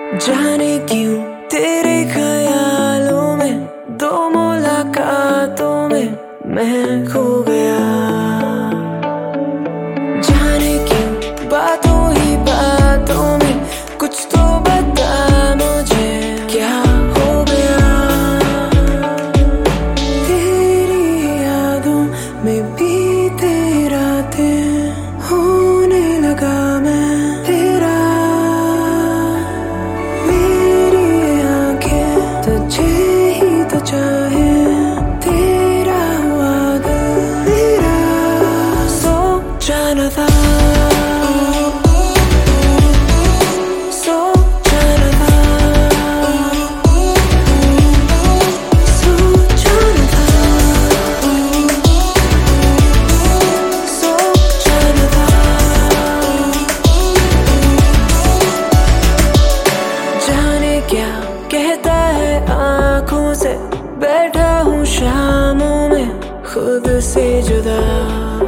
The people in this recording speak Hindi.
जाने क्यों तेरे ख्यालों में, दो मुलाकातों में मैं खो गया। जाने क्यों बातों ही बातों में कुछ तो बता मुझे क्या हो गया। तेरी यादों में बीते रातें होने लगा मैं तेरा। मेरी आंखें तुझे ही तो चाहे, तेरा वादा मेरा सोचा न था। क्या कहता है आँखों से, बैठा हूँ शामों में खुद से जुदा।